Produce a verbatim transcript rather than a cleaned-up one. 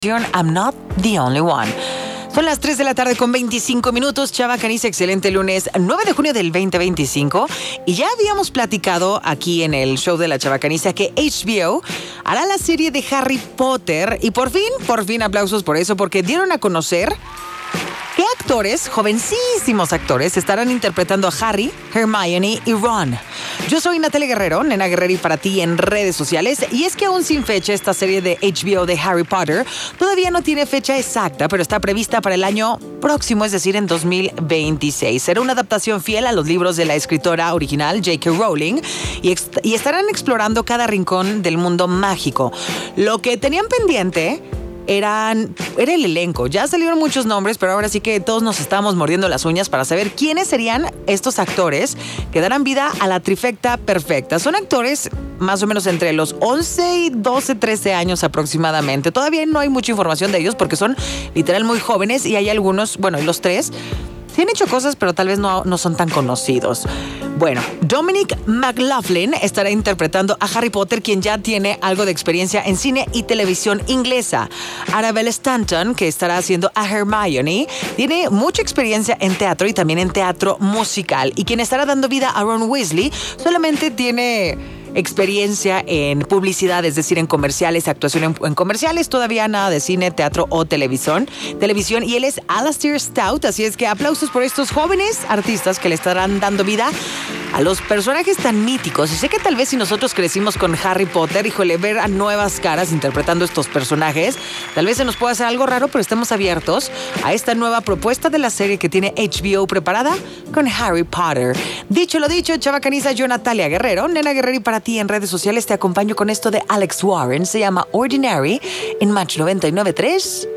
I'm Not the Only One. Son las tres de la tarde con veinticinco minutos. Chava Caniza, excelente lunes nueve de junio del veinte veinticinco. Y ya habíamos platicado aquí en el show de la Chava Caniza que H B O hará la serie de Harry Potter. Y por fin, por fin aplausos por eso, porque dieron a conocer qué actores, jovencísimos actores, estarán interpretando a Harry, Hermione y Ron. Yo soy Natalia Guerrero, Nena Guerrero, y para ti en redes sociales. Y es que aún sin fecha, esta serie de H B O de Harry Potter todavía no tiene fecha exacta, pero está prevista para el año próximo, es decir, en dos mil veintiséis. Será una adaptación fiel a los libros de la escritora original J K Rowling y, ex- y estarán explorando cada rincón del mundo mágico. Lo que tenían pendiente Eran, era el elenco. Ya salieron muchos nombres, pero ahora sí que todos nos estamos mordiendo las uñas para saber quiénes serían estos actores que darán vida a la trifecta perfecta. Son actores más o menos entre los once y doce, trece años aproximadamente. Todavía no hay mucha información de ellos porque son literal muy jóvenes y hay algunos, bueno, y los tres sí han hecho cosas, pero tal vez no, no son tan conocidos. Bueno, Dominic McLaughlin estará interpretando a Harry Potter, quien ya tiene algo de experiencia en cine y televisión inglesa. Annabelle Stanton, que estará haciendo a Hermione, tiene mucha experiencia en teatro y también en teatro musical. Y quien estará dando vida a Ron Weasley solamente tiene experiencia en publicidad, es decir, en comerciales, actuación en, en comerciales, todavía nada de cine, teatro o televisión, televisión, y él es Alastair Stout, así es que aplausos por estos jóvenes artistas que le estarán dando vida a los personajes tan míticos. Y sé que tal vez si nosotros crecimos con Harry Potter, híjole, ver a nuevas caras interpretando estos personajes, tal vez se nos pueda hacer algo raro, pero estamos abiertos a esta nueva propuesta de la serie que tiene H B O preparada con Harry Potter. Dicho lo dicho, Chava Caniza, yo Natalia Guerrero, Nena Guerrero, y para ti en redes sociales te acompaño con esto de Alex Warren, se llama Ordinary, en Match noventa y nueve punto tres.